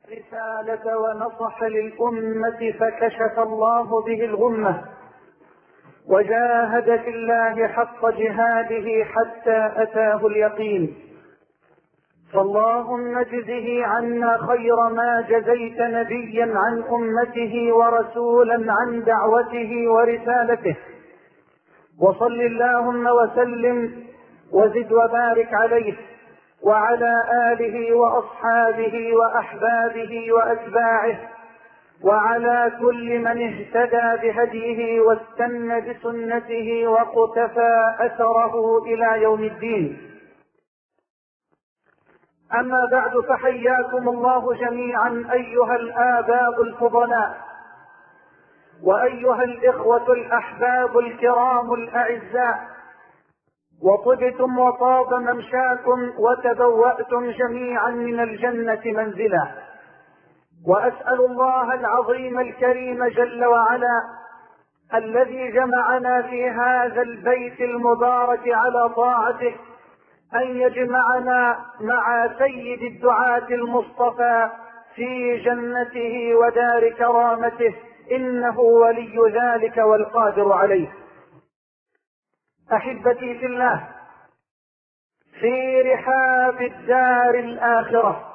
رسالة ونصح للأمة فكشف الله به الغمة وجاهد في الله حق جهاده حتى أتاه اليقين. فاللهم اجزه عنا خير ما جزيت نبيا عن أمته ورسولا عن دعوته ورسالته، وصل اللهم وسلم وزد وبارك عليه وعلى آله وأصحابه وأحبابه وأتباعه وعلى كل من اهتدى بهديه واستنى بسنته وقتفى أثره إلى يوم الدين. أما بعد، فحياكم الله جميعا أيها الآباء الفضلاء وأيها الإخوة الأحباب الكرام الأعزاء، وطبتم وطاب ممشاكم وتبوأتم جميعا من الجنة منزلا. وأسأل الله العظيم الكريم جل وعلا الذي جمعنا في هذا البيت المبارك على طاعته أن يجمعنا مع سيد الدعاة المصطفى في جنته ودار كرامته، إنه ولي ذلك والقادر عليه. أحبتي في الله، في رحاب الدار الآخرة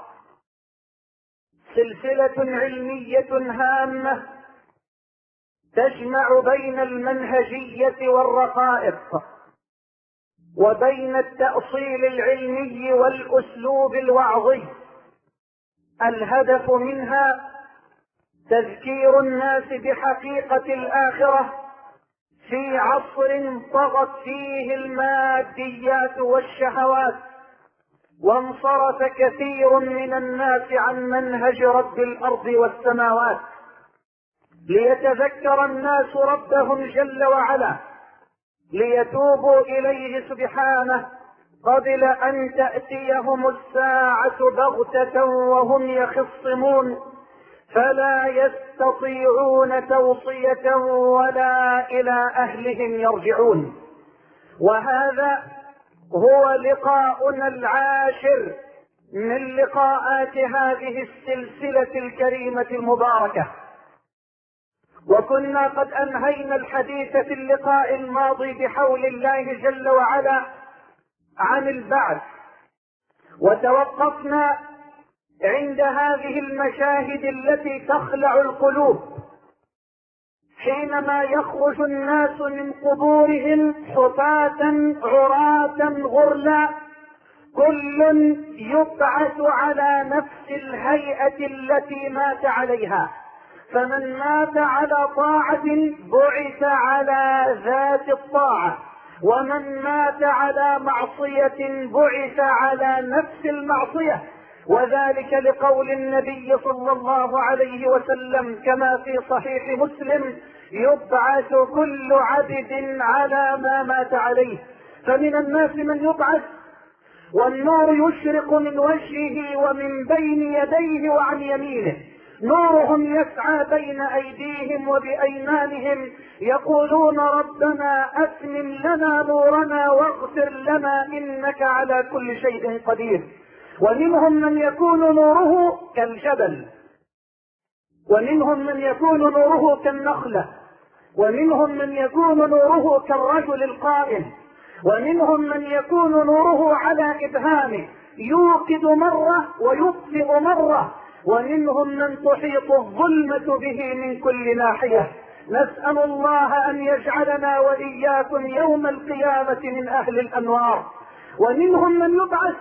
سلسلة علمية هامة تجمع بين المنهجية والرقائق وبين التأصيل العلمي والأسلوب الوعظي. الهدف منها تذكير الناس بحقيقة الآخرة في عصر طغت فيه الماديات والشهوات، وانصرف كثير من الناس عن منهج رب الأرض والسماوات، ليتذكر الناس ربهم جل وعلا، ليتوبوا إليه سبحانه قبل أن تأتيهم الساعة بغتة وهم يخصمون، فلا يستطيعون توصية ولا إلى أهلهم يرجعون. وهذا هو لقاؤنا العاشر من لقاءات هذه السلسلة الكريمة المباركة، وكنا قد أنهينا الحديث في اللقاء الماضي بحول الله جل وعلا عن البعث، وتوقفنا عند هذه المشاهد التي تخلع القلوب حينما يخرج الناس من قبورهم حفاة عراة غرلا، كل يبعث على نفس الهيئة التي مات عليها، فمن مات على طاعة بعث على ذات الطاعة، ومن مات على معصية بعث على نفس المعصية، وذلك لقول النبي صلى الله عليه وسلم كما في صحيح مسلم: يبعث كل عبد على ما مات عليه. فمن الناس من يبعث والنور يشرق من وجهه ومن بين يديه وعن يمينه، نورهم يسعى بين أيديهم وبأيمانهم، يقولون: ربنا أتمم لنا نورنا واغفر لنا إنك على كل شيء قدير. ومنهم من يكون نوره كالجبل، ومنهم من يكون نوره كالنخلة، ومنهم من يكون نوره كالرجل القائم، ومنهم من يكون نوره على إبهامه يوقد مرة ويطفئ مرة، ومنهم من تحيط الظلمة به من كل ناحية. نسأل الله أن يجعلنا وإياكم يوم القيامة من أهل الأنوار. ومنهم من يبعث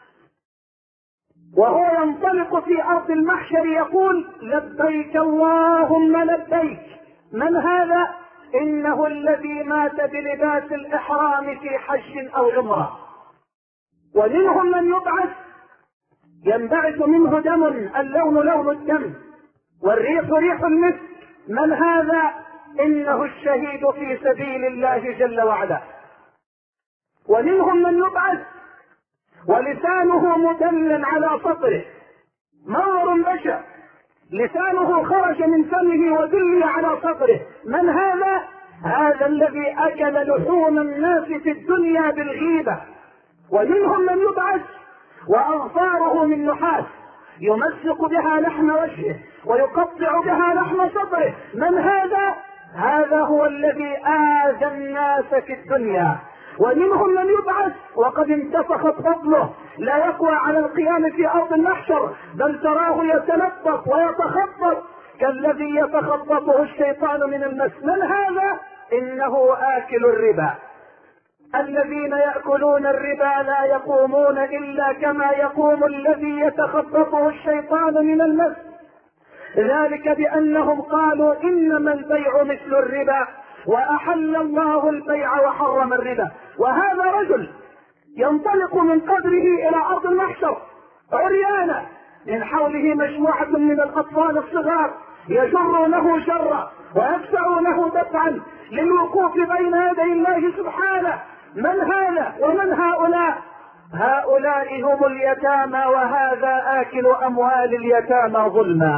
وهو ينطلق في أرض المحشر يقول: لبيك اللهم لبيك. من هذا؟ إنه الذي مات بلباس الإحرام في حج أو عمرة. ومنهم من يبعث ينبعث منه دم، اللون لون الدم والريح ريح المسك. من هذا؟ إنه الشهيد في سبيل الله جل وعلا. ومنهم من يبعث ولسانه مدلل على سطره، منظر بشع، لسانه خرج من فمه ودل على سطره. من هذا؟ هذا الذي أكل لحوم الناس في الدنيا بالغيبة. ومنهم من يبعث وأظفاره من نحاس، يمزق بها لحم وجهه ويقطع بها لحم صدره. من هذا؟ هذا هو الذي آذى الناس في الدنيا. ومنهم من يبعث وقد انتفخت فضله، لا يقوى على القيام في أرض المحشر، بل تراه يتلطف ويتخبط كالذي يتخبطه الشيطان من المس. من هذا؟ إنه آكل الربا. الذين يأكلون الربا لا يقومون إلا كما يقوم الذي يتخبطه الشيطان من المس، ذلك بأنهم قالوا إنما البيع مثل الربا وأحل الله البيع وحرم الربا. وهذا رجل ينطلق من قبره إلى أرض المحشر عريانا، من حوله مجموعة من الأطفال الصغار يجرونه جرا ويدفعونه دفعا للوقوف بين يدي الله سبحانه. من هذا ومن هؤلاء؟ هؤلاء هم اليتامى، وهذا آكل أموال اليتامى ظلما.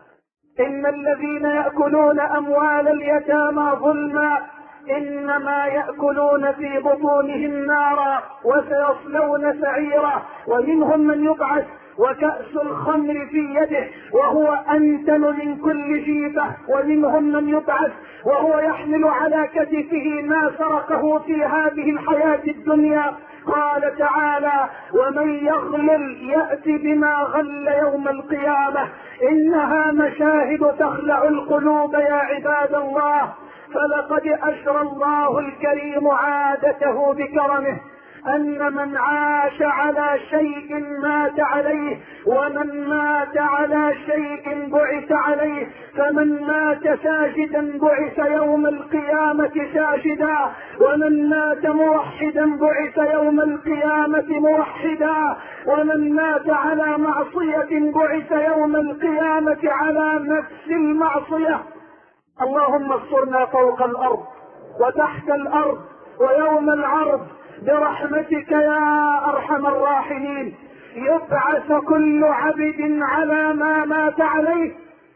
إن الذين يأكلون أموال اليتامى ظلما إنما يأكلون في بطونهم نارا وسيصلون سعيرا. ومنهم من يبعث وكأس الخمر في يده وهو أنتن من كل جيفة، ومنهم من يبعث وهو يحمل على كتفه ما سرقه في هذه الحياة الدنيا. قال تعالى: ومن يغلل يأتي بما غل يوم القيامة. إنها مشاهد تخلع القلوب يا عباد الله. فلقد أشرى الله الكريم عادته بكرمه أن من عاش على شيء مات عليه، ومن مات على شيء بعث عليه. فمن مات ساجدا بعث يوم القيامة ساجدا، ومن مات موحدا بعث يوم القيامة موحدا، ومن مات على معصية بعث يوم القيامة على نفس المعصية. اللهم استرنا فوق الأرض وتحت الأرض ويوم العرض برحمتك يا أرحم الراحمين. يبعث كل عبد على ما مات عليه،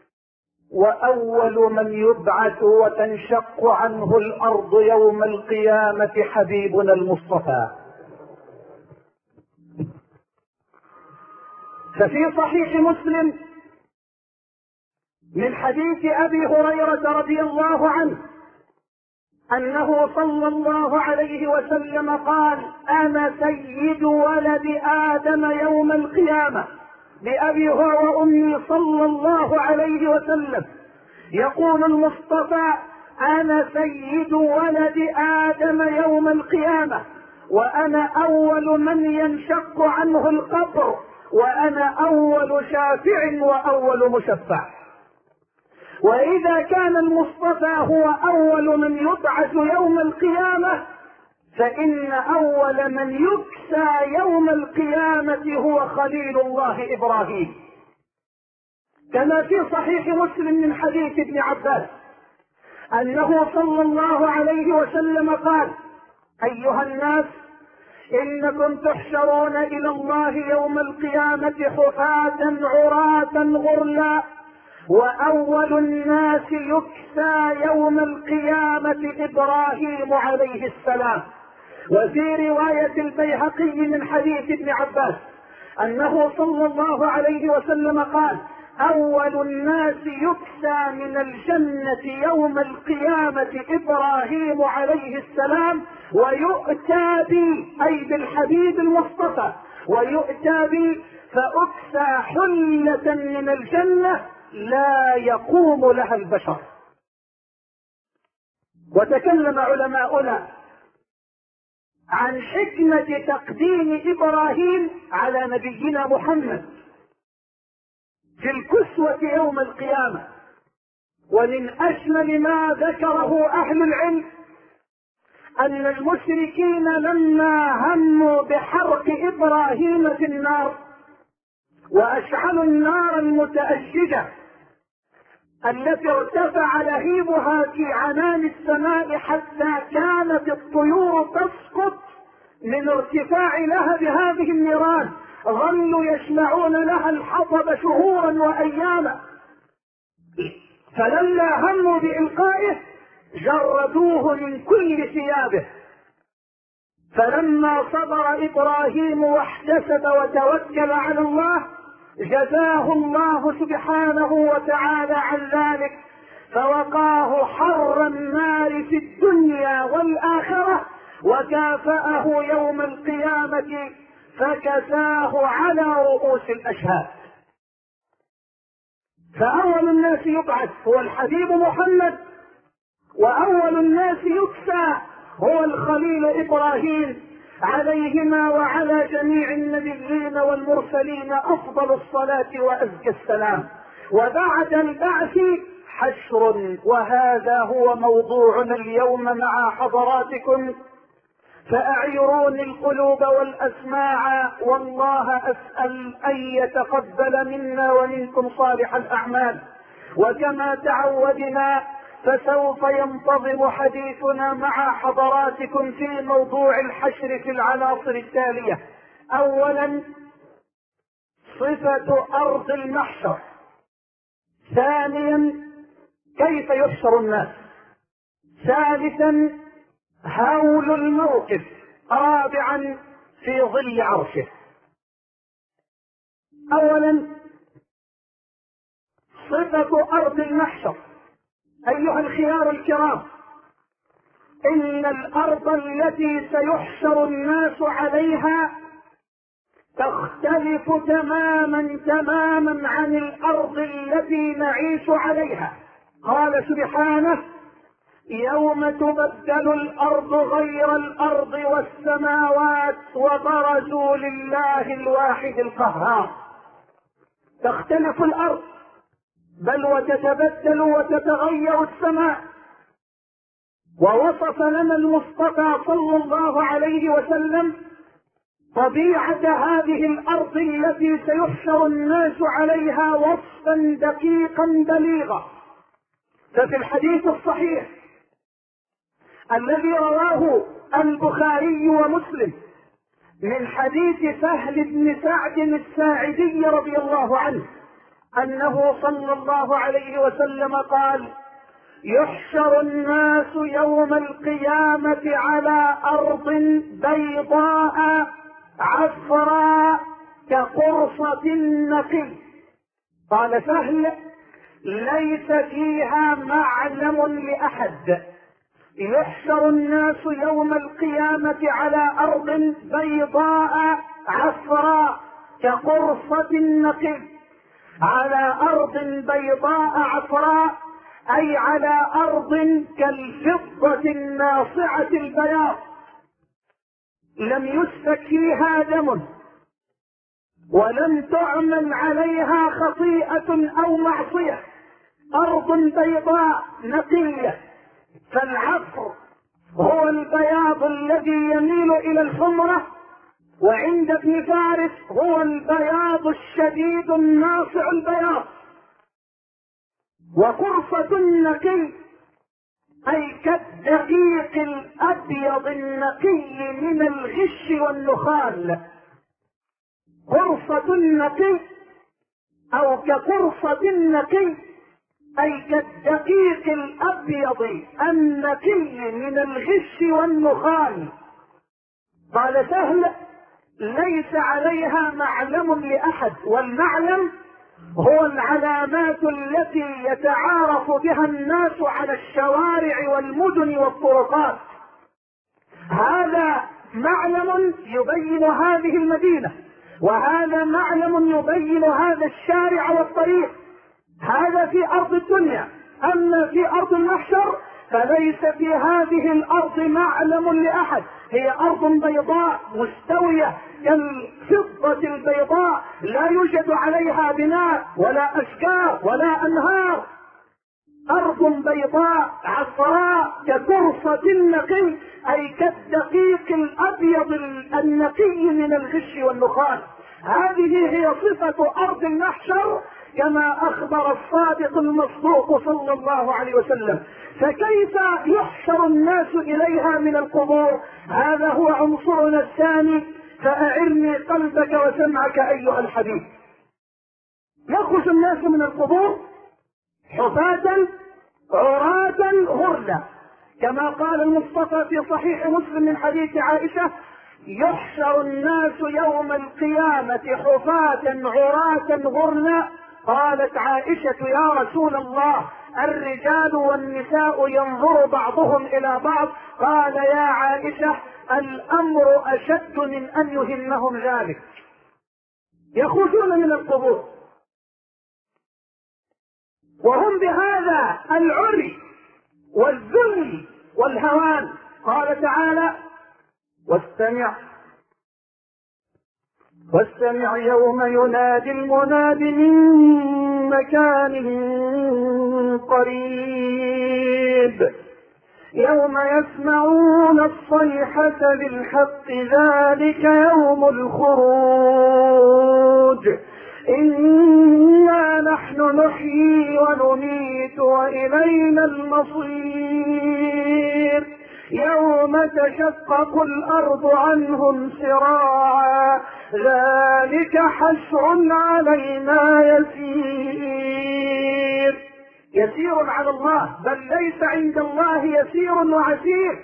وأول من يبعث وتنشق عنه الأرض يوم القيامة حبيبنا المصطفى. ففي صحيح مسلم من حديث أبي هريرة رضي الله عنه أنه صلى الله عليه وسلم قال: أنا سيد ولد آدم يوم القيامة. بأبي هو وأمي صلى الله عليه وسلم. يقول المصطفى: أنا سيد ولد آدم يوم القيامة، وأنا أول من ينشق عنه القبر، وأنا أول شافع وأول مشفع. وإذا كان المصطفى هو أول من يبعث يوم القيامة، فإن أول من يكسى يوم القيامة هو خليل الله إبراهيم، كما في صحيح مسلم من حديث ابن عباس أنه صلى الله عليه وسلم قال: أيها الناس، إنكم تحشرون إلى الله يوم القيامة حفاة عراة غرلا، وأول الناس يكسى يوم القيامة إبراهيم عليه السلام. وفي رواية البيهقي من حديث ابن عباس أنه صلى الله عليه وسلم قال: أول الناس يكسى من الجنة يوم القيامة إبراهيم عليه السلام، ويؤتى بي، أي بالحبيب المصطفى، ويؤتى بي فأكسى حلة من الجنة لا يقوم لها البشر. وتكلم علماؤنا عن حكمة تقديم إبراهيم على نبينا محمد في الكسوة يوم القيامة. ومن أجمل ما ذكره أهل العلم أن المشركين لما هموا بحرق إبراهيم في النار وأشعلوا النار المتأججة التي ارتفع لهيبها في عنان السماء حتى كانت الطيور تسقط من ارتفاع لهب هذه النيران، ظلوا يشمعون لها الحطب شهورا وأياما. فلما هموا بإلقائه جردوه من كل ثيابه. فلما صبر إبراهيم واحتسب وتوكل على الله جزاه الله سبحانه وتعالى عن ذلك، فوقاه حر النار في الدنيا والآخرة، وكافأه يوم القيامة فكساه على رؤوس الأشهاد. فأول الناس يبعث هو الحبيب محمد، وأول الناس يكسى هو الخليل إبراهيم عليهما وعلى جميع النبيين والمرسلين أفضل الصلاة وأزكى السلام. وبعد البعث حشر، وهذا هو موضوعنا اليوم مع حضراتكم. فأعيروني القلوب والأسماع، والله أسأل أن يتقبل منا ومنكم صالح الأعمال. وكما تعودنا فسوف ينتظم حديثنا مع حضراتكم في موضوع الحشر في العناصر التالية. أولا صفة أرض المحشر، ثانيا كيف يحشر الناس، ثالثا هول الموقف، رابعا في ظل عرشه. اولا صفة ارض المحشر. ايها الخيار الكرام، ان الارض التي سيحشر الناس عليها تختلف تماما عن الارض التي نعيش عليها. قال سبحانه: يوم تبدل الارض غير الارض والسماوات وبرزوا لله الواحد القهار. تختلف الارض، بل وتتبدل وتتغير السماء. ووصف لنا المصطفى صلى الله عليه وسلم طبيعة هذه الارض التي سيحشر الناس عليها وصفا دقيقا بليغا. ففي الحديث الصحيح الذي رواه البخاري ومسلم من حديث سهل بن سعد الساعدي رضي الله عنه انه صلى الله عليه وسلم قال: يحشر الناس يوم القيامة على ارض بيضاء عفراء كقرصة النقي. قال سهل: ليس فيها معلم لأحد. يحشر الناس يوم القيامة على أرض بيضاء عفراء كقرصة النقي. على أرض بيضاء عفراء أي على أرض كالفضة الناصعة البياض، لم يسفك فيها دم، ولم تعمل عليها خطيئة أو معصية. أرض بيضاء نقية. فالعفر هو البياض الذي يميل إلى الحمرة، وعند ابن فارس هو البياض الشديد الناصع البياض. وقرصة النقي أي كالدقيق الأبيض النقي من الغش والنخال. قرصة النقي أو كقرصة النقي أي كالدقيق الأبيض النقي من الغش والنخال. قال سهل: ليس عليها معلم لأحد. والمعلم هو العلامات التي يتعارف بها الناس على الشوارع والمدن والطرقات. هذا معلم يبين هذه المدينة، وهذا معلم يبين هذا الشارع والطريق. هذا في أرض الدنيا. أما في أرض المحشر فليس في هذه الأرض معلم لأحد. هي أرض بيضاء مستوية كالفضة البيضاء، لا يوجد عليها بناء ولا أشجار ولا أنهار. أرض بيضاء عفراء كقرصة النقي أي كالدقيق الأبيض النقي من الغش والنخال. هذه هي صفة أرض المحشر كما أخبر الصادق المصدوق صلى الله عليه وسلم. فكيف يحشر الناس إليها من القبور؟ هذا هو عنصرنا الثاني. فأعرني قلبك وسمعك أيها الحبيب. يخرج الناس من القبور حفاة عراة غرلا، كما قال المصطفى في صحيح مسلم من حديث عائشة: يحشر الناس يوم القيامة حفاة عراة غرلا. قالت عائشة يا رسول الله الرجال والنساء ينظر بعضهم إلى بعض. قال يا عائشة الأمر أشد من أن يهمهم ذلك. يخرجون من القبور وهم بهذا العري والذل والهوان. قال تعالى واستمع يوم ينادي المناد من مكان قريب يوم يسمعون الصيحة بالحق ذلك يوم الخروج إنا نحن نحيي ونميت وإلينا المصير يوم تشقق الأرض عنهم سراعا ذلك حشر علينا يسير. يسير على الله، بل ليس عند الله يسير وعسير.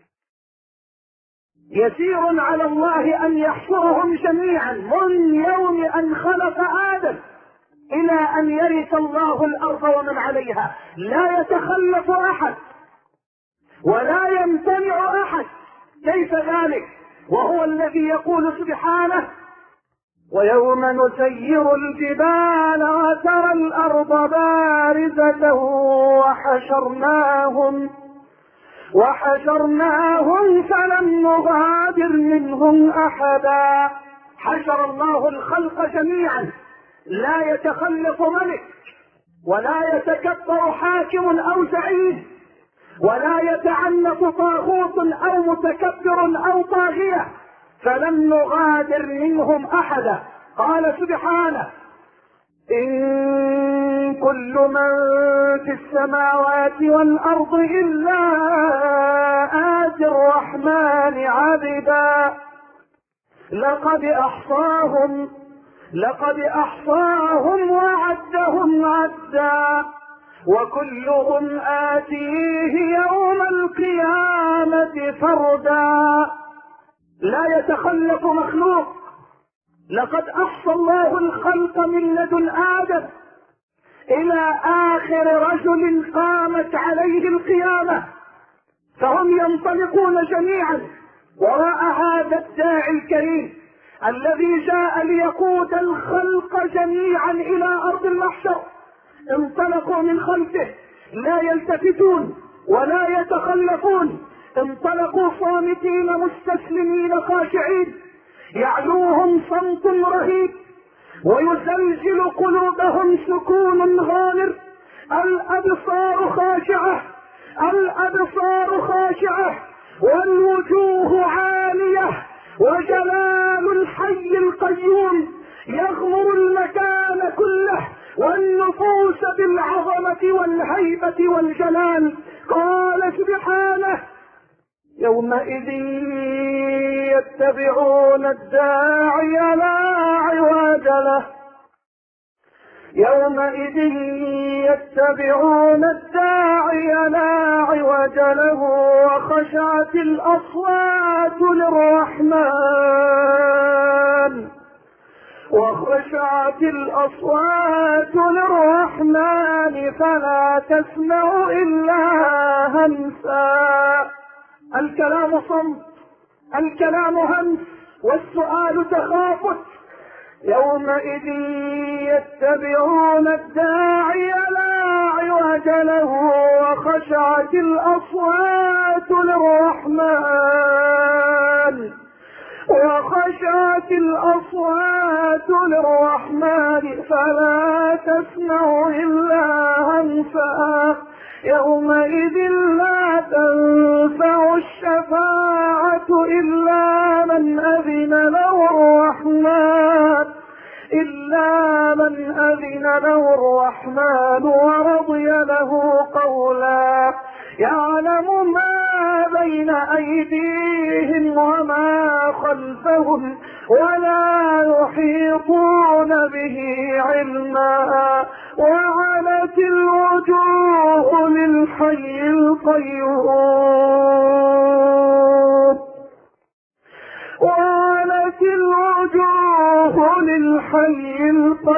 يسير على الله أن يحشرهم جميعا من يوم أن خلق آدم إلى أن يرث الله الأرض ومن عليها. لا يتخلف أحد ولا يمتنع أحد. كيف ذلك وهو الذي يقول سبحانه ويوم نسير الجبال وترى الأرض بارزة وحشرناهم فلم نغادر منهم أحدا. حشر الله الخلق جميعا، لا يتخلف ملك ولا يتكبر حاكم أو زعيم ولا يتعنف طاغوت أو متكبر أو طاغية، فلم نغادر منهم أحدا. قال سبحانه إن كل من في السماوات والأرض إلا آتي الرحمن عبدا لقد أحصاهم وعدهم عدا وكلهم آتيه يوم القيامة فردا. لا يتخلف مخلوق. لقد أحصى الله الخلق من لدن آدم إلى آخر رجل قامت عليه القيامة، فهم ينطلقون جميعا وراء هذا الداعي الكريم الذي جاء ليقود الخلق جميعا إلى أرض المحشر. انطلقوا من خلفه لا يلتفتون ولا يتخلفون، انطلقوا صامتين مستسلمين خاشعين، يعلوهم صمت رهيب ويزلزل قلوبهم سكون غامر. الأبصار خاشعة والوجوه عالية وجلال الحي القيوم يغمر المكان كله والنفوس بالعظمة والهيبة والجلال. قال سبحانه يومئذ يتبعون الداعي لا عوج له وخشعت الأصوات للرحمن فلا تسمع إلا همسا. الكلام صمت، الكلام همس، والسؤال تخافت. يومئذ يتبعون الداعي لا عوج له وخشعت الأصوات للرحمن فلا تسمع إلا همسا. يومئذ لا تنفع الشفاعة إلا من أذن له الرحمن ورضي له قولا. يعلم ما بين أيديهم وما خلفهم ولا يحيطون به علما. وعنت الوجوه للحي القيوم الحي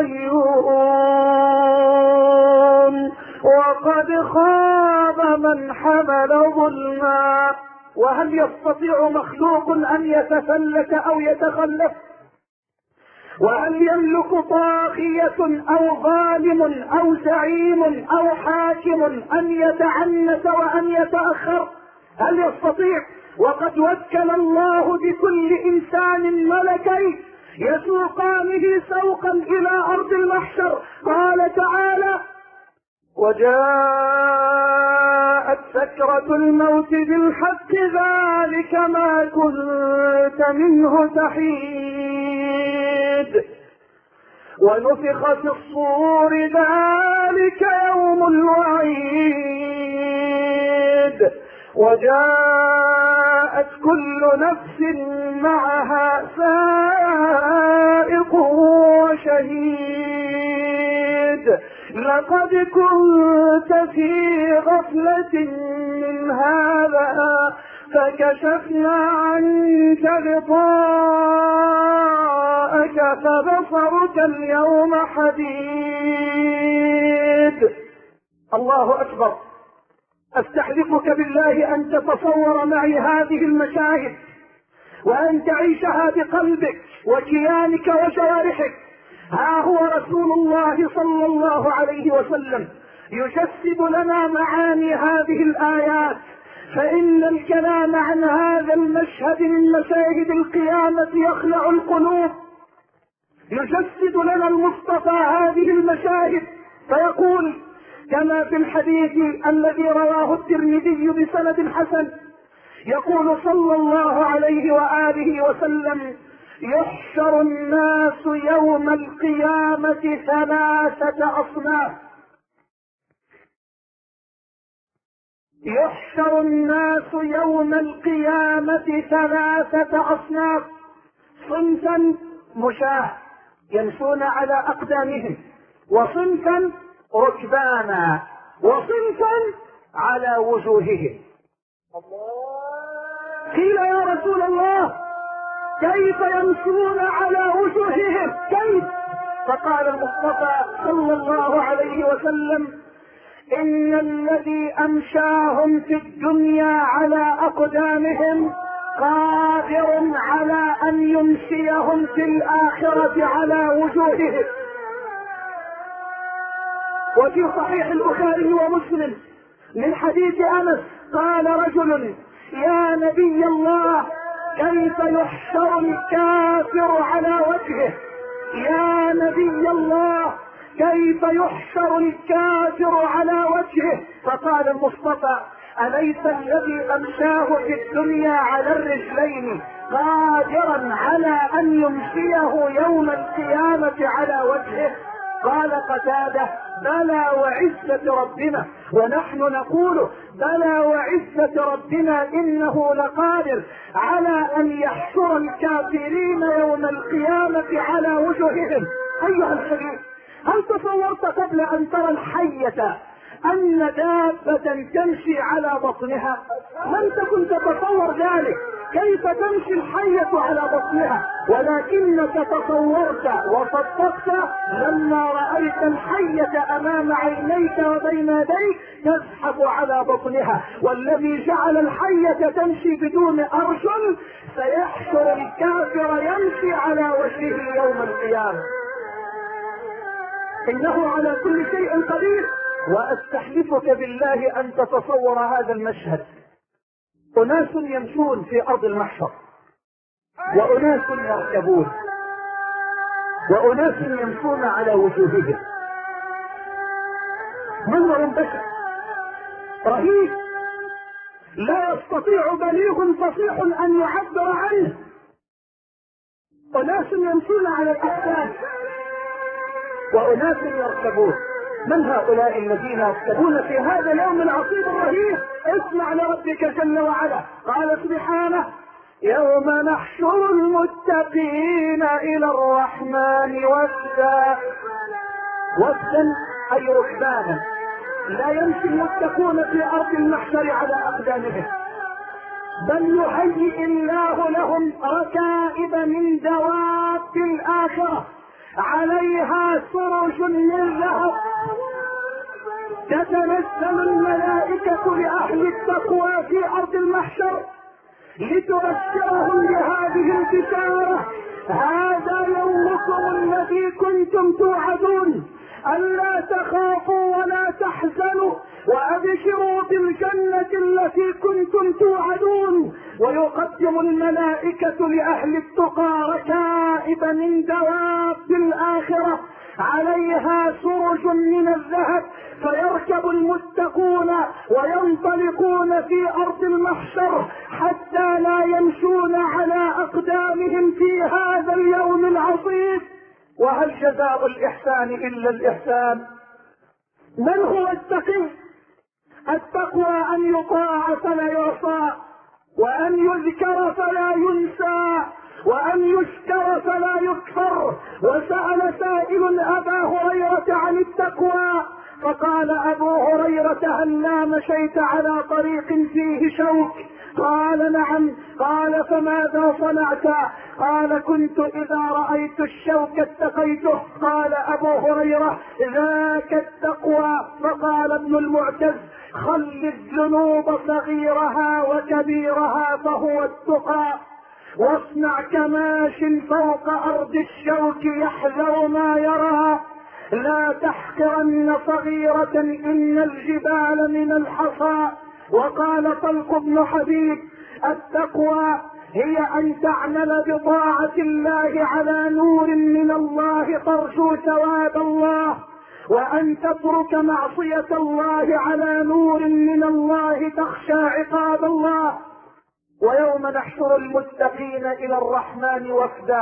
القيوم وقد خاب من حمل ظلما. وهل يستطيع مخلوق أن يتفلت أو يتخلف؟ وهل يملك طاغية أو ظالم أو زعيم أو حاكم أن يتعنت وأن يتأخر؟ هل يستطيع؟ وقد وكل الله بكل إنسان ملكين يسوقانه سوقا إلى أرض المحشر. قال تعالى: وجاءت سكرة الموت بالحق ذلك ما كنت منه تحيد ونفخ في الصور ذلك يوم الوعيد وجاءت كل نفس معها سائق وشهيد لقد كنت في غفلة من هذا فكشفنا عنك غطاءك فبصرك اليوم حديد. الله أكبر. أستحلفك بالله أن تتصور معي هذه المشاهد وأن تعيشها بقلبك وكيانك وجوارحك. ها هو رسول الله صلى الله عليه وسلم يجسد لنا معاني هذه الآيات، فإن الكلام عن هذا المشهد من مشاهد القيامة يخلع القلوب. يجسد لنا المصطفى هذه المشاهد فيقول كما في الحديث الذي رواه الترمذي بسند حسن، يقول صلى الله عليه وآله وسلم: يحشر الناس يوم القيامة ثلاثة أصناف. يحشر الناس يوم القيامة ثلاثة أصناف: صنفا مشاة يمشون على أقدامهم، وصنفا ركبانا، وصنفا على وجوههم. قيل يا رسول الله كيف يمشون على وجوههم؟ كيف؟ فقال المصطفى صلى الله عليه وسلم: إن الذي أمشاهم في الدنيا على أقدامهم قادر على أن يمشيهم في الآخرة على وجوههم. وفي صحيح البخاري ومسلم من حديث أنس قال رجل: يا نبي الله كيف يحشر الكافر على وجهه؟ يا نبي الله كيف يحشر الكافر على وجهه؟ فقال المصطفى: أليس الذي أمشاه في الدنيا على الرجلين قادرا على أن يمشيه يوم القيامة على وجهه؟ قال قتادة: بلى وعزة ربنا. ونحن نقول: بلى وعزة ربنا إنه لقادر على أن يحشر الكافرين يوم القيامة على وجوههم. أيها الحبيب، هل تصورت قبل أن ترى الحية أن دابة تمشي على بطنها؟ لم تكن تتصور ذلك، كيف تمشي الحية على بطنها، ولكنك تصورت وصدقت لما رأيت الحية أمام عينيك وبين يديك تزحف على بطنها. والذي جعل الحية تمشي بدون أرجل سيحشر الكافر يمشي على وجهه يوم القيامة. إنه على كل شيء قدير. وأستحلفك بالله أن تتصور هذا المشهد: أناس يمشون في أرض المحشر، وأناس يركبون، وأناس يمشون على وجوههم. منظر بشع رهيب لا يستطيع بليغ فصيح أن يعبر عنه. أناس يمشون على الأقدام وأناس يركبون. من هؤلاء الذين يركبون في هذا اليوم العصيب الرهيب؟ اسمع لربك جل وعلا. قال سبحانه: يوم نحشر المتقين إلى الرحمن وفدا. وفدا أي ركبانا. لا يمشي المتقون في أرض المحشر على أقدامهم، بل يهيئ الله لهم ركائب من دواب الآخرة عليها سرج من ذهب، تتنزل الملائكة لأهل التقوى في أرض المحشر لتبشرهم بهذه البشارة: هذا يومكم الذي كنتم توعدون، ألا تخافوا ولا تحزنوا وأبشروا بالجنة التي كنتم توعدون. ويقدم الملائكة لأهل التقى ركائب من دواب الآخرة عليها سرج من الذهب، فيركب المتقون وينطلقون في أرض المحشر حتى لا يمشون على أقدامهم في هذا اليوم العظيم. وهل جزاء الإحسان إلا الإحسان؟ من هو التقي؟ التقوى أن يطاع فلا يعصى، وأن يذكر فلا ينسى، وأن يشكر فلا يكفر. وسأل سائل أبا هريرة عن التقوى فقال أبو هريرة: هلا مشيت على طريق فيه شوك؟ قال: نعم. قال: فماذا صنعت؟ قال: كنت إذا رأيت الشوك اتقيته. قال أبو هريرة: ذاك التقوى. فقال ابن المعتز: خل الذنوب صغيرها وكبيرها فهو التقى، واصنع كماش فوق أرض الشوك يحذر ما يرى، لا تحقرن صغيرة إن الجبال من الحصى. وقال طلق بن حبيب: التقوى هي أن تعمل بطاعة الله على نور من الله ترجو ثواب الله، وأن تترك معصية الله على نور من الله تخشى عقاب الله. ويوم نحشر المتقين إلى الرحمن وفدا،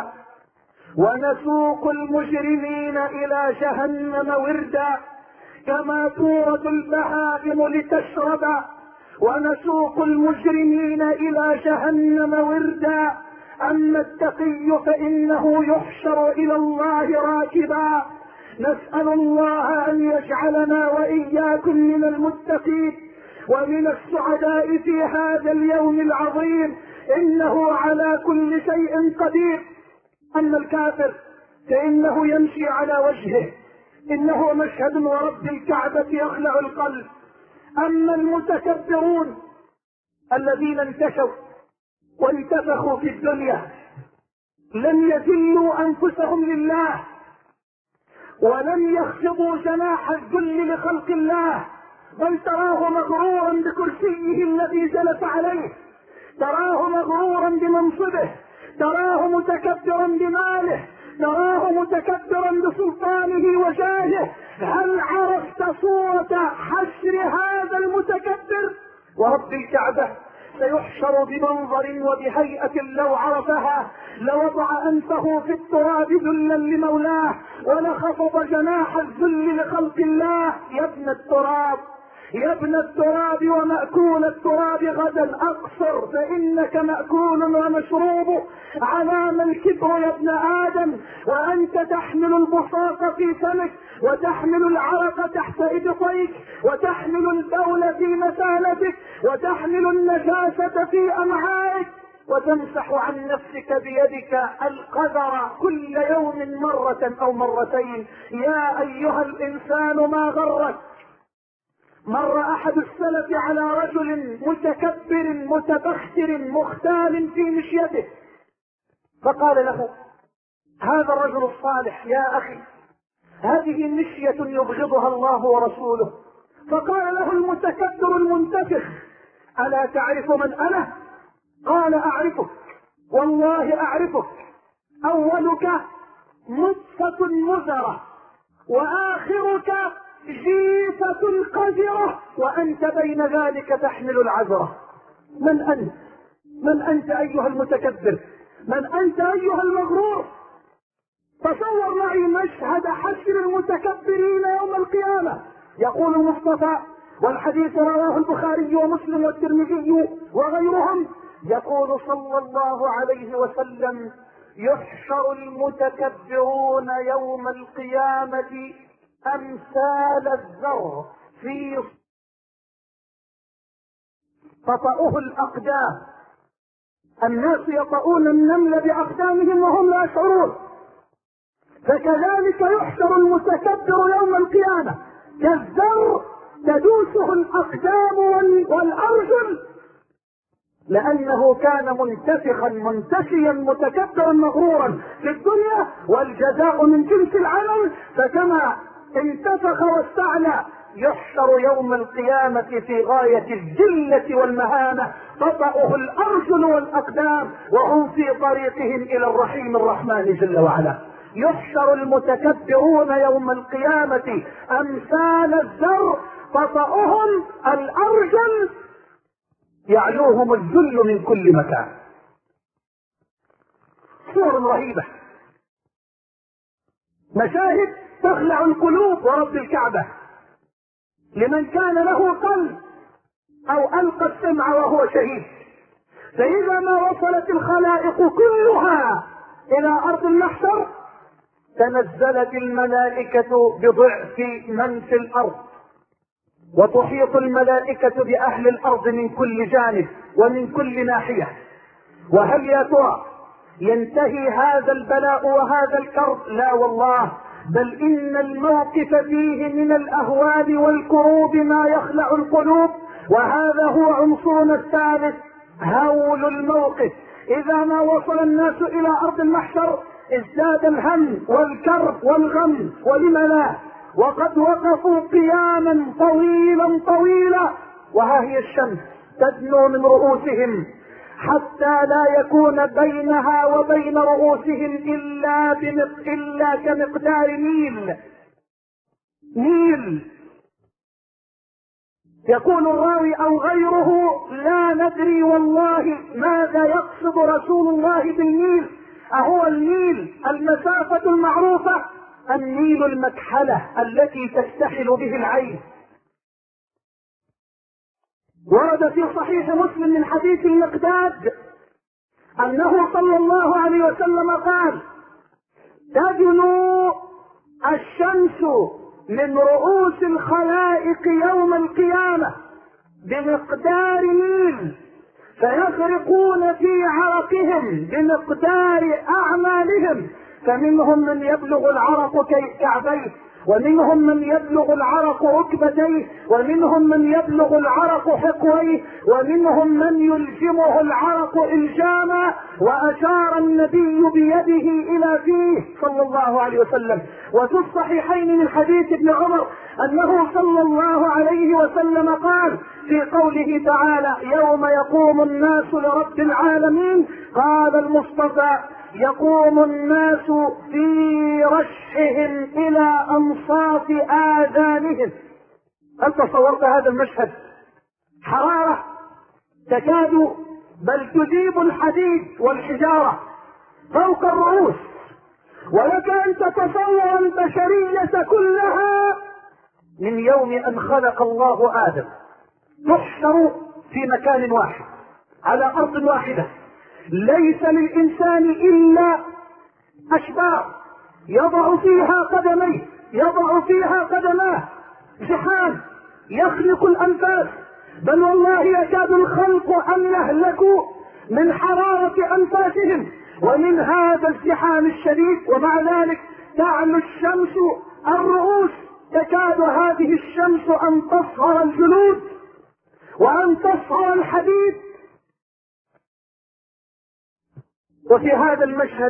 ونسوق المجرمين إلى جهنم وردا، كما تورد البهائم لتشرب، ونسوق المجرمين إلى جهنم وردا. أما التقي فإنه يحشر إلى الله راكبا. نسأل الله أن يجعلنا وإياكم من المتقين ومن السعداء في هذا اليوم العظيم، إنه على كل شيء قدير. أما الكافر فإنه يمشي على وجهه، إنه مشهد ورب الكعبة يخلع القلب. أما المتكبرون الذين انتشوا وانتفخوا في الدنيا لم يذلوا أنفسهم لله، ولم يخفضوا جناح الذل لخلق الله، بل تراه مغرورا بكرسيه الذي جلس عليه، تراه مغرورا بمنصبه، تراه متكبرا بماله، تراه متكبرا بسلطانه وجاهه. هل عرفت صورة حشر هذا المتكبر؟ ورب الكعبة سيحشر بمنظر وبهيئة لو عرفها لوضع أنفه في التراب ذلا لمولاه، ولخفض جناح الذل لخلق الله. يا ابن التراب، يا ابن التراب ومأكول التراب غدا أقصر، فإنك مأكول ومشروب. علام الكبر يا ابن آدم، وأنت تحمل البصاق في فمك، وتحمل العرق تحت إبطيك، وتحمل البول في مسالتك، وتحمل النجاسة في أمعائك، وتمسح عن نفسك بيدك القذر كل يوم مرة أو مرتين. يا أيها الإنسان ما غرك؟ مر أحد السلف على رجل متكبر متبختر مختال في مشيته، فقال له هذا الرجل الصالح: يا أخي، هذه مشية يبغضها الله ورسوله. فقال له المتكبر المنتفخ: ألا تعرف من أنا؟ قال: أعرفك، والله أعرفك، أولك نطفة مزرة، وآخرك جيفة قذرة، وأنت بين ذلك تحمل العذرة. من أنت؟ من أنت أيها المتكبر؟ من أنت أيها المغرور؟ تصور معي مشهد حشر المتكبرين يوم القيامة. يقول المصطفى، والحديث رواه البخاري ومسلم والترمذي وغيرهم، يقول صلى الله عليه وسلم: يحشر المتكبرون يوم القيامة أمثال الذر في تطأه الأقدام. الناس يطؤون النمل بأقدامهم وهم لا يشعرون. فكذلك يحشر المتكبر يوم القيامة كالذر تدوسه الأقدام والأرجل، لأنه كان منتفخا منتشيا متكبرا مغرورا في الدنيا، والجزاء من جنس العمل. فكما انتفخ واستعلى يحشر يوم القيامة في غاية الجلة والمهانة، تطأه الأرجل والأقدام وهم في طريقهم إلى الرحيم الرحمن جل وعلا. يحشر المتكبرون يوم القيامة أمثال الذر تطأهم الأرجل، يعلوهم الذل من كل مكان. صور رهيبة، مشاهد تخلع القلوب ورب الكعبة لمن كان له قلب او القى السمع وهو شهيد. فاذا ما وصلت الخلائق كلها الى ارض المحشر تنزلت الملائكة بضعف من في الارض، وتحيط الملائكة باهل الارض من كل جانب ومن كل ناحية. وهل يا ترى ينتهي هذا البلاء وهذا الكرب؟ لا والله، بل ان الموقف فيه من الاهوال والكروب ما يخلع القلوب. وهذا هو عنصرنا الثالث، هول الموقف. اذا ما وصل الناس الى ارض المحشر ازداد الهم والكرب والغم، ولم لا؟ وقد وقفوا قياما طويلا وها هي الشمس تدنو من رؤوسهم حتى لا يكون بينها وبين رؤوسهم إلا كمقدار ميل. يقول الراوي أو غيره لا ندري والله ماذا يقصد رسول الله بالميل، أهو الميل المسافة المعروفة، الميل المكحلة التي تستحل به العين. ورد في صحيح مسلم من حديث المقداد أنه صلى الله عليه وسلم قال تدنو الشمس من رؤوس الخلائق يوم القيامة بمقدار ميل، فيغرقون في عرقهم بمقدار أعمالهم، فمنهم من يبلغ العرق كعبيه، ومنهم من يبلغ العرق ركبتيه، ومنهم من يبلغ العرق حقويه، ومنهم من يلجمه العرق إلجاما. وأشار النبي بيده إلى فيه صلى الله عليه وسلم. وفي الصحيحين من حديث ابن عمر أنه صلى الله عليه وسلم قال في قوله تعالى يوم يقوم الناس لرب العالمين، قال المصطفى يقوم الناس في رشحهم إلى أنصاف آذانهم. هل تصورت هذا المشهد؟ حرارة تكاد بل تذيب الحديد والحجارة فوق الرؤوس، ولك أن تتصور البشرية كلها من يوم أن خلق الله آدم تحشر في مكان واحد على أرض واحدة، ليس للإنسان إلا أشبار يضع فيها قدميه، يضع فيها قدماه، زحام يخنق الأنفاس، بل والله يكاد الخلق أن يهلكوا من حرارة أنفاسهم ومن هذا الزحام الشديد. ومع ذلك تعلو الشمس الرؤوس، تكاد هذه الشمس أن تصهر الجلود وأن تصهر الحديد. وفي هذا المشهد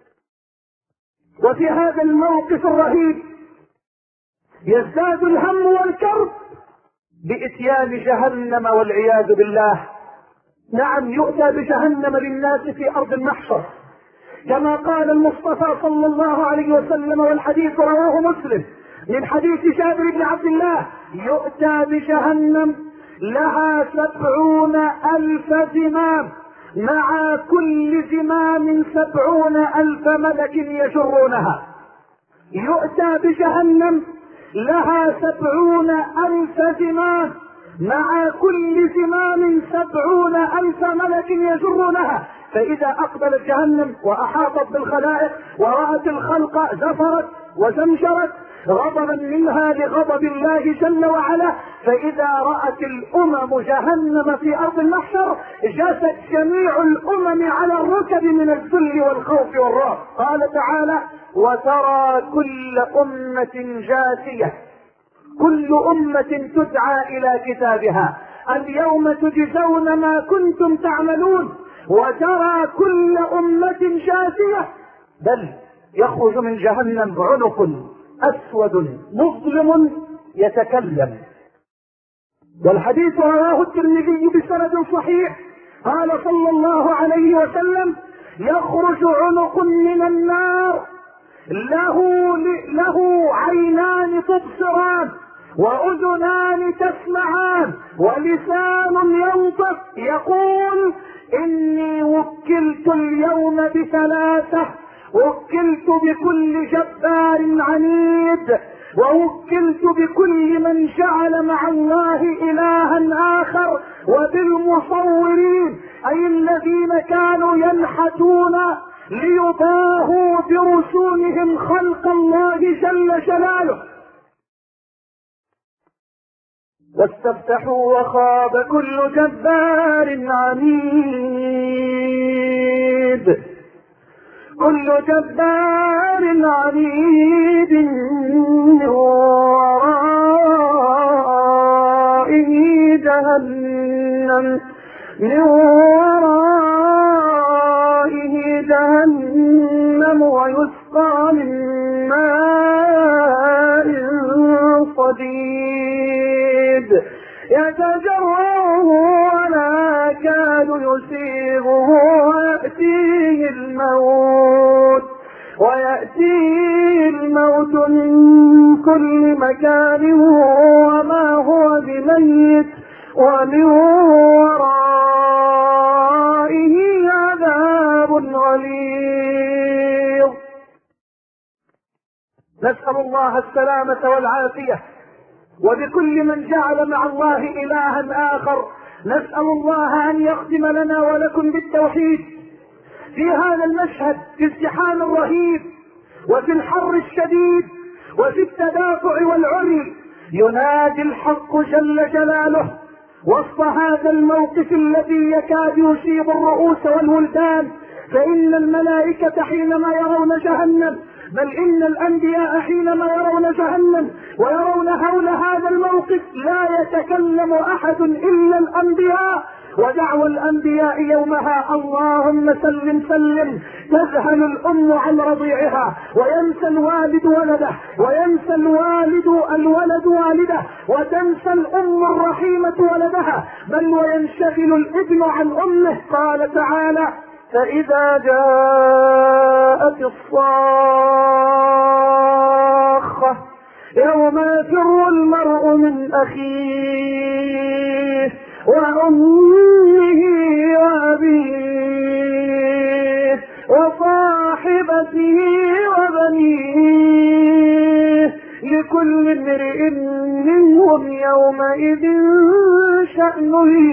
وفي هذا الموقف الرهيب يزداد الهم والكرب بإتيان جهنم والعياذ بالله. نعم، يؤتى بجهنم للناس في أرض المحشر كما قال المصطفى صلى الله عليه وسلم، والحديث رواه مسلم من حديث جابر بن عبد الله، يؤتى بجهنم لها 70,000 زمام، مع كل زمام 70,000 ملك يجرونها. يؤتى بجهنم لها 70,000 زمام، مع كل زمام 70,000 ملك يجرونها. فإذا أقبلت جهنم وأحاطت بالخلائق ورأت الخلق زفرت وزمجرت غضبا منها لغضب الله جل وعلا، فإذا رأت الأمم جهنم في أرض المحشر جاثت جميع الأمم على الركب من الذل والخوف والرعب. قال تعالى: وترى كل أمة جاثية، كل أمة تدعى إلى كتابها اليوم تجزون ما كنتم تعملون. وترى كل أمة جاثية، بل يخرج من جهنم عنق أسود مظلم يتكلم. والحديث رواه الترمذي بسند صحيح، قال صلى الله عليه وسلم: يخرج عنق من النار له عينان تبصران وأذنان تسمعان ولسان ينطق يقول: إني وكلت اليوم بثلاثة، وكلت بكل جبار عنيد، ووكلت بكل من جعل مع الله إلها آخر، وبالمصورين، أي الذين كانوا ينحتون ليضاهوا برسومهم خلق الله جل جلاله. واستفتحوا وخاب كل جبار عنيد، كل جبار عنيد من ورائه جهنم، من ورائه جهنم ويسقى من ماء صديد يتجرعه ولا يكاد يسيغه ويأتيه الموت من كل مكان وما هو بميت ومن ورائه عذاب غليظ. نسأل الله السلامة والعافية. وبكل من جعل مع الله إلها آخر نسأل الله أن يختم لنا ولكم بالتوحيد. في هذا المشهد، في الزحام الرهيب وفي الحر الشديد وفي التدافع والعري، ينادي الحق جل جلاله وسط هذا الموقف الذي يكاد يصيب الرؤوس والولدان. فإن الملائكة حينما يرون جهنم، بل إن الأنبياء حينما يرون جهنم ويرون هول هذا الموقف لا يتكلم أحد إلا الأنبياء، ودعوى الأنبياء يومها: اللهم سلم سلم. تذهل الأم عن رضيعها، وينسى الوالد ولده، وينسى الولد والده، وتنسى الأم الرحيمة ولدها، بل وينشغل الابن عن أمه. قال تعالى: فإذا جاءت الصاخة يوم يفر المرء من أخيه وأمه وأبيه وصاحبته وبنيه لكل امرئ منهم يومئذ شأن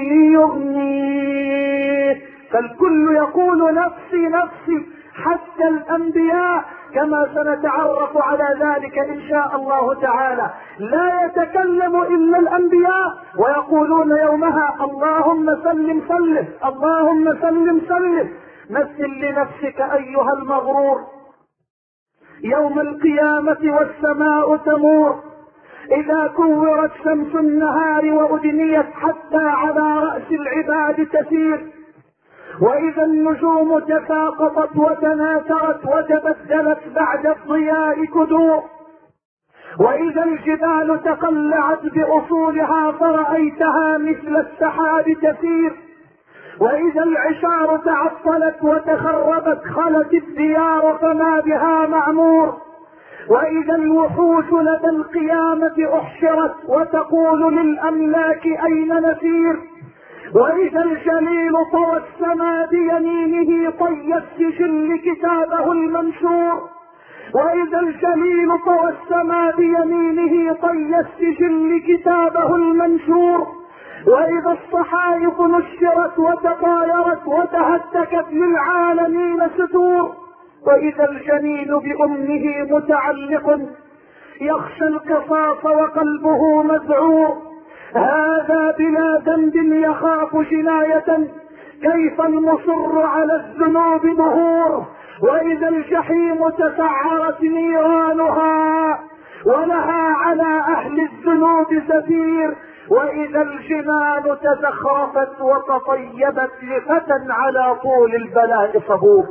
يغنيه. فالكل يقول نفسي نفسي، حتى الأنبياء، كما سنتعرف على ذلك إن شاء الله تعالى. لا يتكلم إلا الأنبياء ويقولون يومها: اللهم سلم سلم، اللهم سلم سلم. مثل لنفسك أيها المغرور يوم القيامة والسماء تمور، إذا كورت شمس النهار وأدنيت حتى على رأس العباد تسير، وإذا النجوم تساقطت وتناثرت وتبدلت بعد الضياء كدور، وإذا الجبال تقلعت بأصولها فرأيتها مثل السحاب تسير، وإذا العشار تعطلت وتخربت خلت الديار فما بها معمور، وإذا الوحوش لدى القيامة أحشرت وتقول للأملاك أين نسير، وإذا الجليل طوى السما بيمينه طي السجل كتابه المنشور، وإذا الجليل طوى السما بيمينه طي السجل كتابه المنشور، وإذا الصحائف نشرت وتطايرت وتهتكت للعالمين ستور، وإذا الجنين بأمه متعلق يخشى القصاص وقلبه مذعور، هذا بلا ذنب يخاف جناية، كيف المصر على الذنوب ظهور، وإذا الجحيم تسعرت نيرانها ولها على أهل الذنوب زفير، وإذا الجنان تزخرفت وتطيبت لفتى على طول البلاء صبور.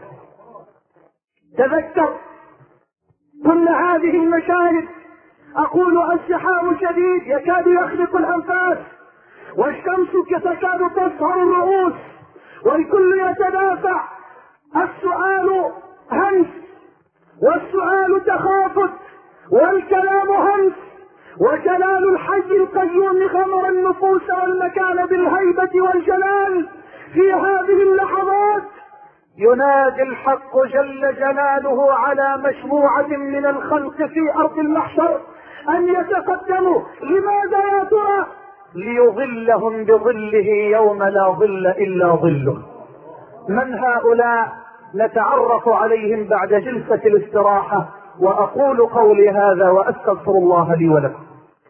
تذكر كل هذه المشاهد. أقول الزحام شديد يكاد يخلق الأنفاس، والشمس تكاد تصهر الرؤوس، والكل يتدافع. السؤال همس، والسؤال تخافت، والكلام همس، وجلال الحي القيوم غمر النفوس والمكان بالهيبة والجلال. في هذه اللحظات ينادي الحق جل جلاله على مجموعة من الخلق في أرض المحشر أن يتقدموا. لماذا يا ترى؟ ليظلهم بظله يوم لا ظل إلا ظله. من هؤلاء؟ نتعرف عليهم بعد جلسة الاستراحة، وأقول قولي هذا وأستغفر الله لي ولكم.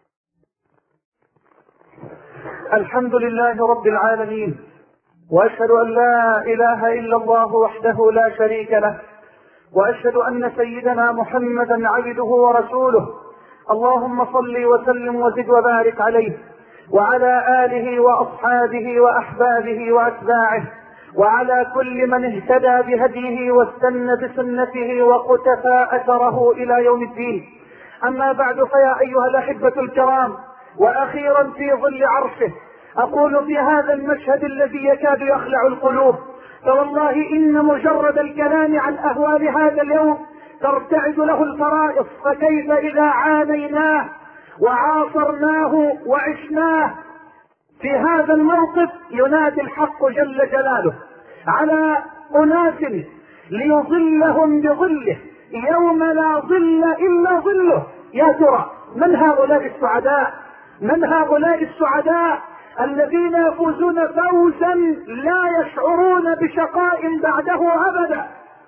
الحمد لله رب العالمين، وأشهد أن لا إله إلا الله وحده لا شريك له، وأشهد أن سيدنا محمدا عبده ورسوله. اللهم صل وسلم وزد وبارك عليه وعلى آله وأصحابه وأحبابه وأتباعه، وعلى كل من اهتدى بهديه واستنى بسنته وقتفى أثره إلى يوم الدين. أما بعد، فيا أيها الأحبة الكرام، وأخيرا في ظل عرشه، أقول في هذا المشهد الذي يكاد يخلع القلوب، فوالله إن مجرد الكلام عن أهوال هذا اليوم ترتعد له الفرائص، فكيف إذا عانيناه وعاصرناه وعشناه. في هذا الموقف ينادي الحق جل جلاله على أناس ليظلهم بظله يوم لا ظل إلا ظله. يا ترى من هؤلاء السعداء؟ من هؤلاء السعداء الذين يفوزون فوزا لا يشعرون بشقاء بعده أبدا؟